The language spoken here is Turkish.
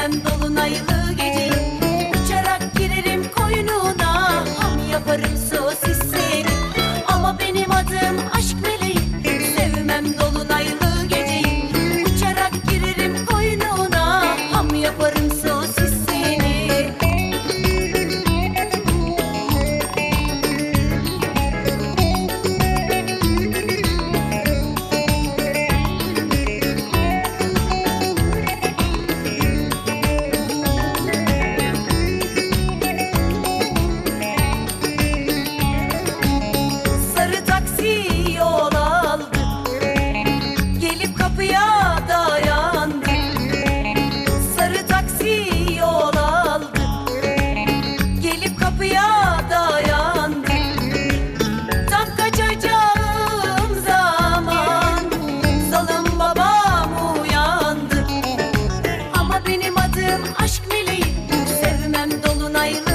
Sevmem dolunaylı geceyi. Uçarak girerim koynuna, ham yaparım sosis seni. Ama benim adım aşk meleği. Sevmem dolunaylı geceyi. Uçarak girerim koynuna, ham yaparım sosis seni. Sarı taksi yol aldı, gelip kapıya dayandı. Sarı taksi yol aldı, gelip kapıya dayandı. Tam kaçacağım zaman zalım babam uyandı. Ama benim adım aşk meleği. Sevmem dolunaylı